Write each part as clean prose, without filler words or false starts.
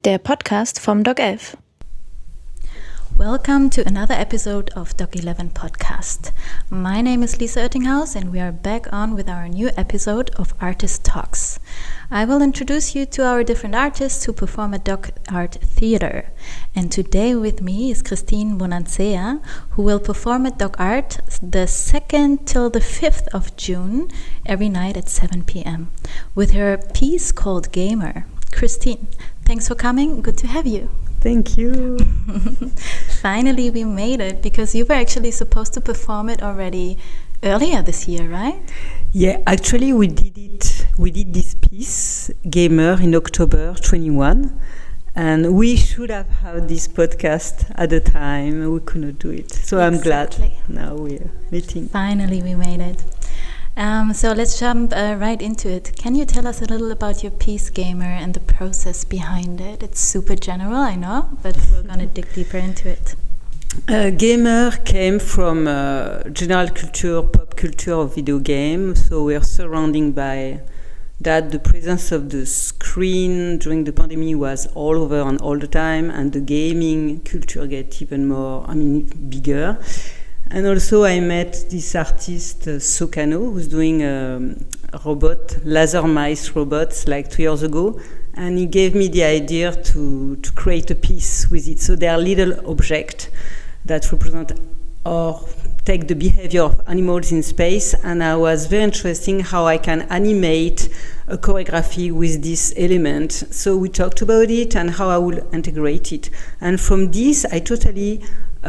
der Podcast vom Doc 11. Welcome to another episode of Doc 11 Podcast. My name is Lisa Oettinghaus and we are back on with our new episode of Artist Talks. I will introduce you to our different artists who perform at Doc Art Theatre. And today with me is Christine Bonansea, who will perform at Doc Art the 2nd till the 5th of June, every night at 7 p.m. with her piece called Gamer. Christine, thanks for coming. Good to have you. Thank you. Finally, we made it because you were actually supposed to perform it already earlier this year, right? Yeah, actually we did it. We did this piece, Gamer, in October 21. And we should have had this podcast at the time. We could not do it. So I'm glad now we're meeting. Finally, we made it. So let's jump right into it. Can you tell us a little about your piece, Gamer, and the process behind it? It's super general, I know, but we're going to dig deeper into it. Gamer came from general culture, pop culture of video games. So we're surrounded by that. The presence of the screen during the pandemic was all over and all the time, and the gaming culture get even more, bigger. And also I met this artist, Sokano, who's doing laser mice robots like 2 years ago. And he gave me the idea to create a piece with it. So they are little objects that represent or take the behavior of animals in space. And I was very interested how I can animate a choreography with this element. So we talked about it and how I will integrate it. And from this, I totally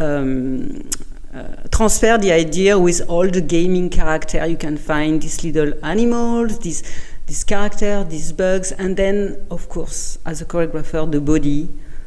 transfer the idea with all the gaming character. You can find these little animals, this character, these bugs, and then, of course, as a choreographer, the body,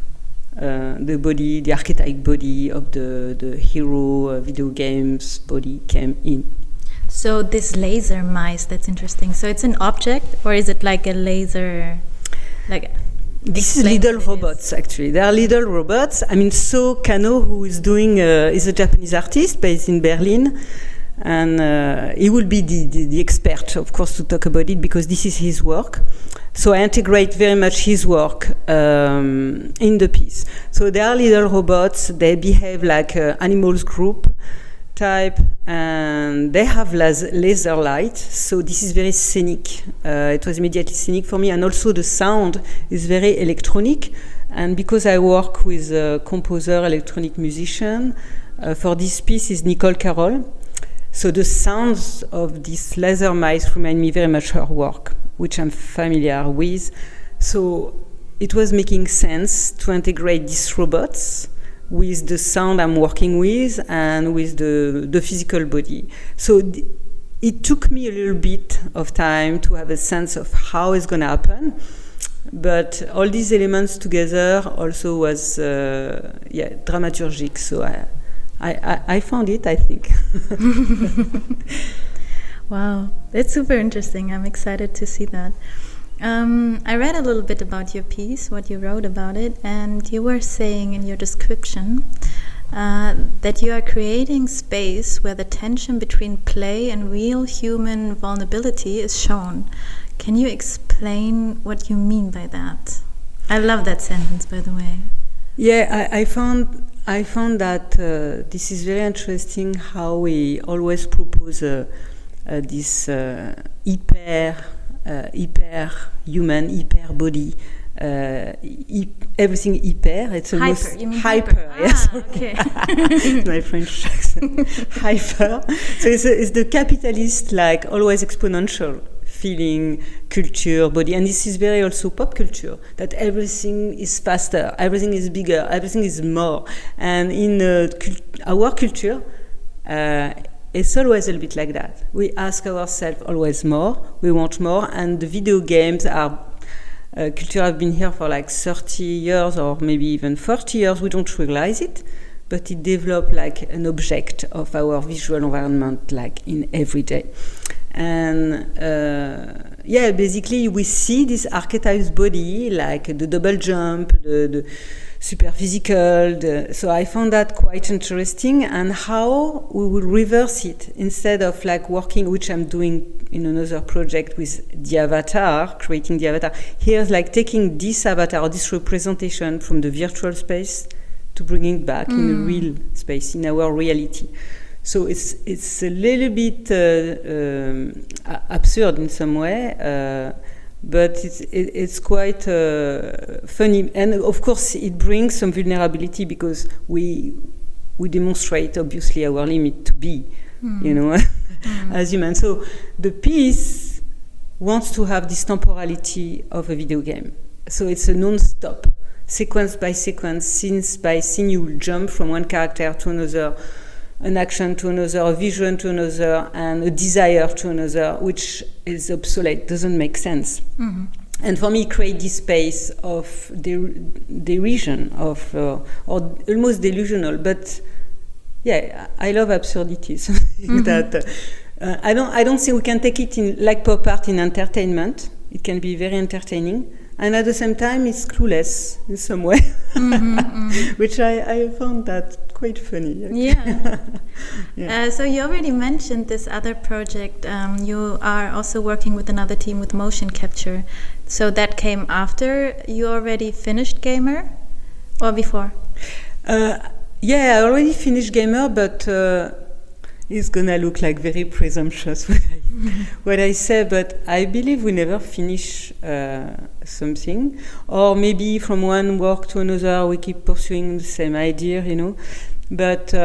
the archetype body of the hero video games body came in. So this laser mice, that's interesting. So it's an object, or is it like a laser, This is little robots, actually. They are little robots. So Kano, who is doing, is a Japanese artist based in Berlin. And he will be the expert, of course, to talk about it because this is his work. So I integrate very much his work in the piece. So they are little robots. They behave like animals group type, and they have laser light, so this is very scenic. It was immediately scenic for me, and also the sound is very electronic. And because I work with a composer, electronic musician, for this piece is Nicole Carroll. So the sounds of these laser mice remind me very much her work, which I'm familiar with. So it was making sense to integrate these robots with the sound I'm working with and with the physical body. So it took me a little bit of time to have a sense of how it's going to happen. But all these elements together also was dramaturgic. So I found it, I think. Wow, that's super interesting. I'm excited to see that. I read a little bit about your piece, what you wrote about it, and you were saying in your description that you are creating space where the tension between play and real human vulnerability is shown. Can you explain what you mean by that? I love that sentence, by the way. Yeah, I found that this is very interesting how we always propose this hyper human, hyper body, everything hyper. It's almost hyper. You mean hyper? Yes. Okay. My French accent. Hyper. So it's the capitalist, like always exponential feeling, culture, body, and this is very also pop culture. That everything is faster, everything is bigger, everything is more, and in our culture. It's always a little bit like that. We ask ourselves always more, we want more, and the video games are, culture have been here for like 30 years or maybe even 40 years, we don't realize it, but it developed like an object of our visual environment like in every day. And basically we see this archetype's body, like the double jump, the super physical. So I found that quite interesting, and how we will reverse it instead of like working, which I'm doing in another project with the avatar, creating the avatar. Here's like taking this avatar or this representation from the virtual space to bringing it back in a real space, in our reality. So it's a little bit absurd in some way, but it's quite funny, and of course it brings some vulnerability because we demonstrate obviously our limit to be, as humans. So the piece wants to have this temporality of a video game. So it's a non-stop, sequence by sequence, scene by scene. You will jump from one character to another, an action to another, a vision to another, and a desire to another, which is obsolete, doesn't make sense. Mm-hmm. And for me, create this space of derision, or almost delusional. But yeah, I love absurdity. Something that I don't think we can take it in like pop art in entertainment. It can be very entertaining, and at the same time, it's clueless in some way, which I found that quite funny. Yeah. Yeah. So you already mentioned this other project. You are also working with another team with motion capture. So that came after you already finished Gamer, or before? Yeah, I already finished Gamer, but it's gonna look like very presumptuous what I say, but I believe we never finish something, or maybe from one work to another we keep pursuing the same idea, But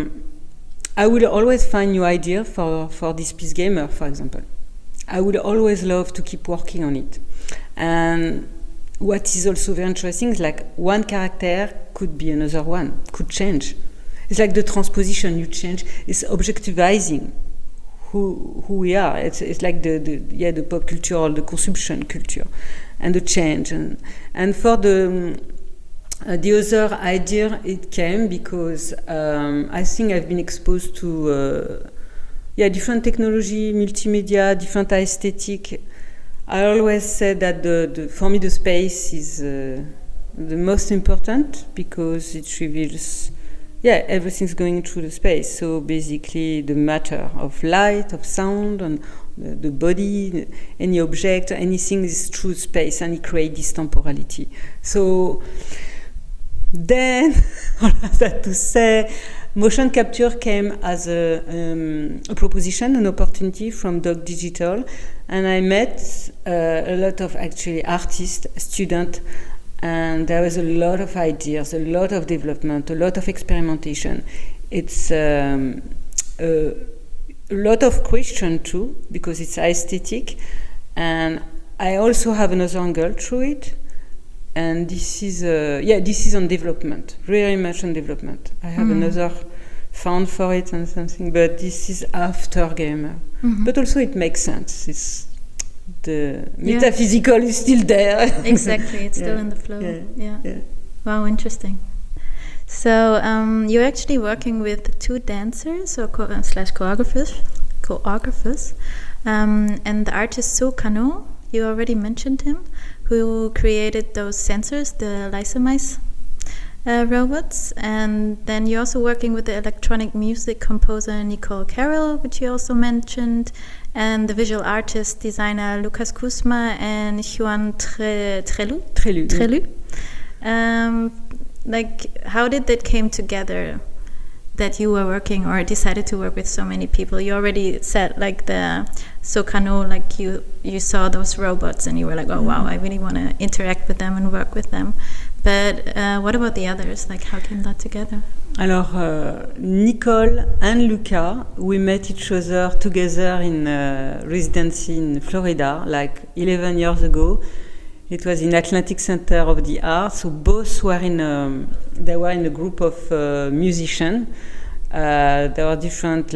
I will always find new ideas for this piece Gamer, for example. I would always love to keep working on it. And what is also very interesting is like one character could be another one, could change. It's like the transposition, you change. It's objectivizing who we are. It's like the pop culture or the consumption culture, and the change. And for the other idea, it came because I think I've been exposed to different technology, multimedia, different aesthetic. I always said that for me the space is the most important because it reveals everything's going through the space. So basically the matter of light, of sound, and the body, any object, anything is through space, and it creates this temporality. So then, all that to say, motion capture came as a proposition, an opportunity from Doc Digital, and I met a lot of actually artists, students, and there was a lot of ideas, a lot of development, a lot of experimentation. It's a lot of question too, because it's aesthetic, and I also have another angle through it. And this is on development, very much on development. I have another found for it and something, but this is after Gamer. Mm-hmm. But also it makes sense. It's the metaphysical is still there. Exactly, it's still in the flow. Yeah. Wow, interesting. So you're actually working with two dancers or slash choreographers, and the artist So Kano. You already mentioned him, who created those sensors, the Lysomice robots. And then you're also working with the electronic music composer Nicole Carroll, which you also mentioned, and the visual artist designer Lucas Kuzma and Juan Trelu. How did that came together, that you were working or decided to work with so many people? You already said like the Sokano, like you saw those robots and you were like, oh wow, I really want to interact with them and work with them. But what about the others? Like, how came that together? Alors, Nicole and Luca, we met each other together in residency in Florida, like 11 years ago. It was in Atlantic Center of the Arts. So both were they were in a group of musicians. There were different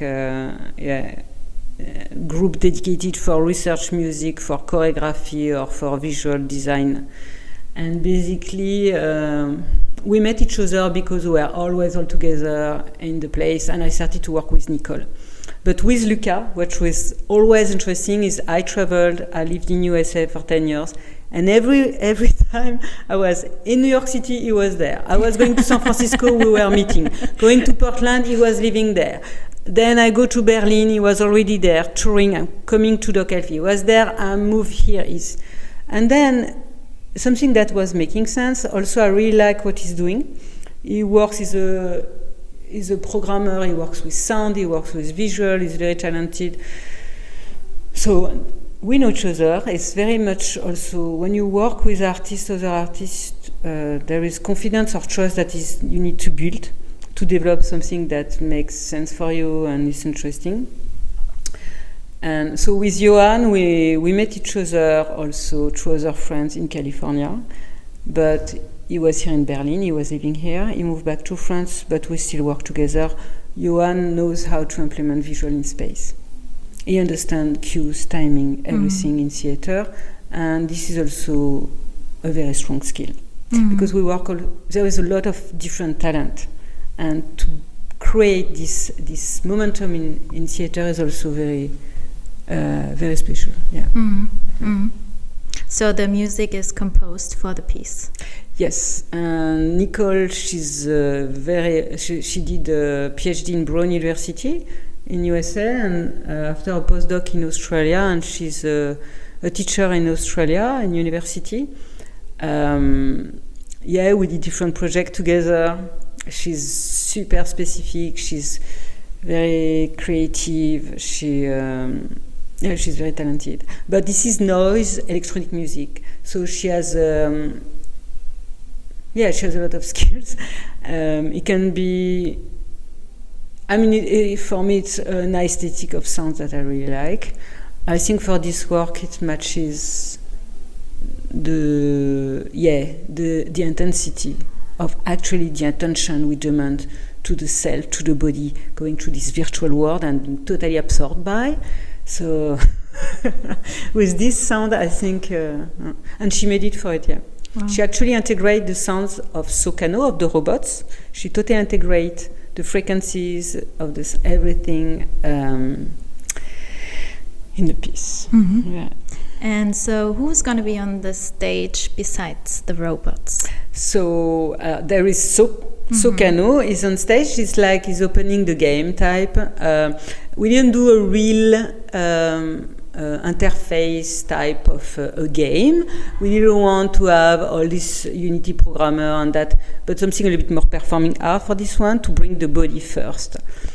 group dedicated for research music, for choreography, or for visual design. And basically, we met each other because we were always all together in the place, and I started to work with Nicole. But with Luca, what was always interesting is I traveled, I lived in USA for 10 years, And every time I was in New York City, he was there. I was going to San Francisco, we were meeting. Going to Portland, he was living there. Then I go to Berlin, he was already there, touring. I'm coming to Doc Elf. He was there, I moved here. And then something that was making sense. Also, I really like what he's doing. He works, he's a programmer, he works with sound, he works with visual, he's very talented. So we know each other. It's very much also, when you work with other artists, there is confidence or trust that you need to build to develop something that makes sense for you and is interesting. And so with Johan, we met each other also through other friends in California, but he was here in Berlin, he was living here, he moved back to France, but we still work together. Johan knows how to implement visual in space. He understands cues, timing, everything in theater, and this is also a very strong skill. Because we work, there is a lot of different talent, and to create this momentum in theater is also very special. Yeah. So the music is composed for the piece. Yes, and Nicole, she did a PhD in Brown University in USA, and after a postdoc in Australia, and she's a teacher in Australia in university. We did different projects together. She's super specific. She's very creative. She's very talented. But this is noise, electronic music. So she has she has a lot of skills. It can be, for me, it's an aesthetic of sound that I really like. I think for this work, it matches the intensity of actually the attention we demand to the self, to the body, going through this virtual world and being totally absorbed by. So with this sound, I think, and she made it for it, yeah. Wow. She actually integrates the sounds of Soprano, of the robots. She totally integrates the frequencies of this everything in the piece. Yeah. And so who's going to be on the stage besides the robots? So there is Soprano is on stage. He's opening the game type. We didn't do a real interface type of a game. We didn't want to have all this Unity programmer and that, but something a little bit more performing art for this one, to bring the body first.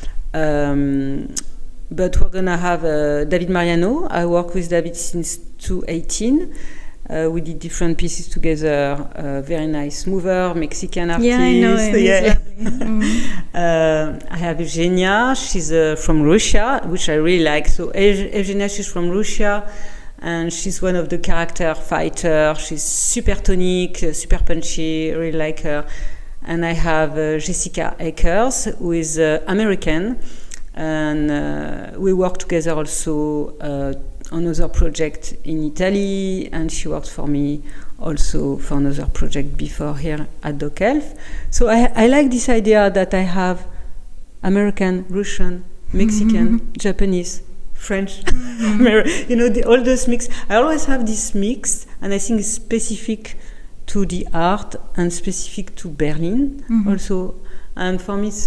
But we're gonna have David Mariano. I work with David since 2018. We did different pieces together. Very nice mover, Mexican artist. Yeah, I know him. He's lovely. I have Eugenia. She's from Russia, which I really like. So Eugenia, she's from Russia, and she's one of the character fighters. She's super tonic, super punchy. Really like her. And I have Jessica Akers, who is American, and we work together also on another project in Italy, and she worked for me also for another project before here at Doc Elf. So I like this idea that I have American, Russian, Mexican, Japanese, French, all those mix. I always have this mix, and I think it's specific to the art and specific to Berlin also. And for me,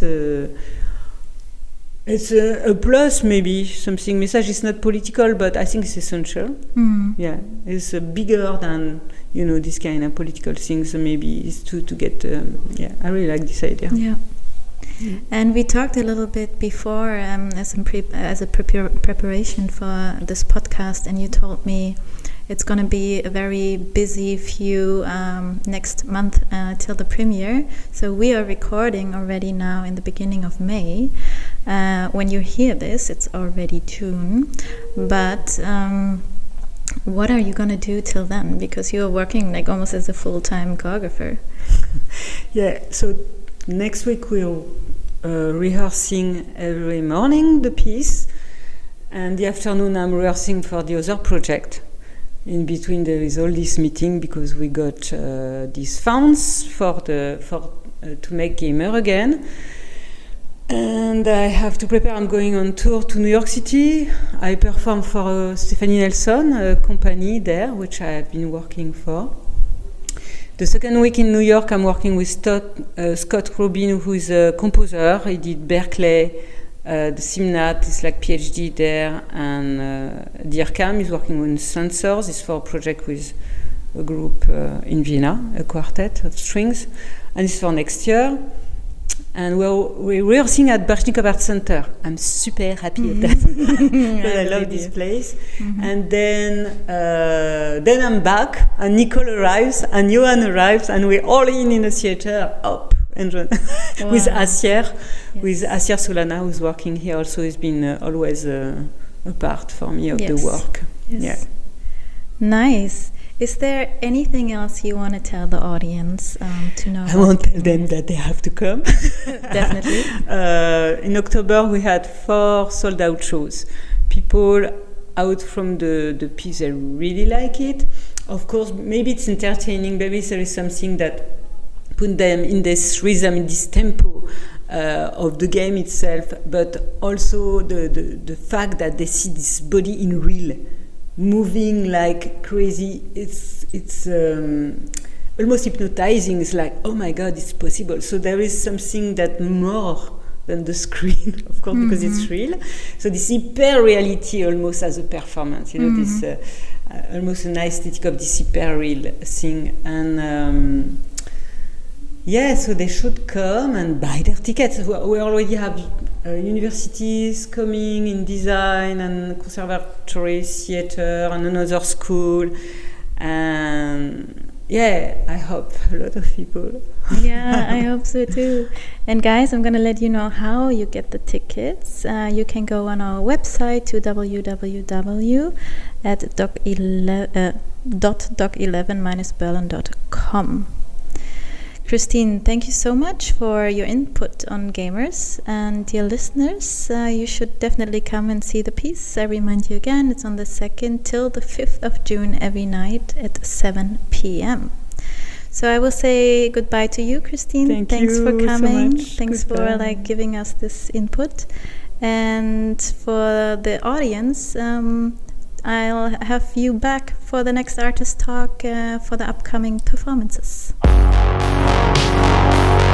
it's a plus, maybe something. Message is not political, but I think it's essential. Yeah, it's bigger than this kind of political things. So maybe it's to get. I really like this idea. Yeah. And we talked a little bit before as a preparation for this podcast, and you told me it's going to be a very busy few next month till the premiere. So we are recording already now in the beginning of May. When you hear this, it's already June. But what are you going to do till then? Because you're working almost as a full-time choreographer. Yeah, so next week we're rehearsing every morning the piece, and the afternoon I'm rehearsing for the other project. In between there is all this meeting because we got these funds to make Gamer again. And I have to prepare. I'm going on tour to New York City. I perform for Stephanie Nelson, a company there, which I have been working for. The second week in New York, I'm working with Scott Rubin, who is a composer. He did Berkeley, the SIMNAT, it's like PhD there, and DIRCAM is working with Sensors. It's for a project with a group in Vienna, a quartet of strings, and it's for next year. And we're rehearsing at Baryshnikov Art Center. I'm super happy at that. I love this place. Mm-hmm. And then I'm back, and Nicole arrives, and Johan arrives, and we're all in the theater. And with Asier, with Asier Solana, who's working here also. Has been always a part for me of the work. Yes. Yeah. Nice. Is there anything else you want to tell the audience to know? I won't tell them that they have to come. Definitely. In October, we had 4 sold-out shows. People out from the piece, they really like it. Of course, maybe it's entertaining. Maybe there is something that put them in this rhythm, in this tempo of the game itself. But also the fact that they see this body in real, moving like crazy. It's almost hypnotizing. It's like, oh my God, it's possible. So there is something that more than the screen, of course, because it's real. So this hyper reality almost as a performance, this almost an aesthetic of this hyper real thing. And so they should come and buy their tickets. We already have universities coming in design and conservatory theater and another school. And I hope a lot of people. Yeah, I hope so too. And guys, I'm going to let you know how you get the tickets. You can go on our website to www.doc11-berlin.com. Christine, thank you so much for your input on Gamers. And dear listeners, you should definitely come and see the piece. I remind you again, it's on the 2nd till the 5th of June every night at 7 p.m. So I will say goodbye to you, Christine. Thanks for coming. So Thanks goodbye. for giving us this input. And for the audience, I'll have you back for the next artist talk for the upcoming performances.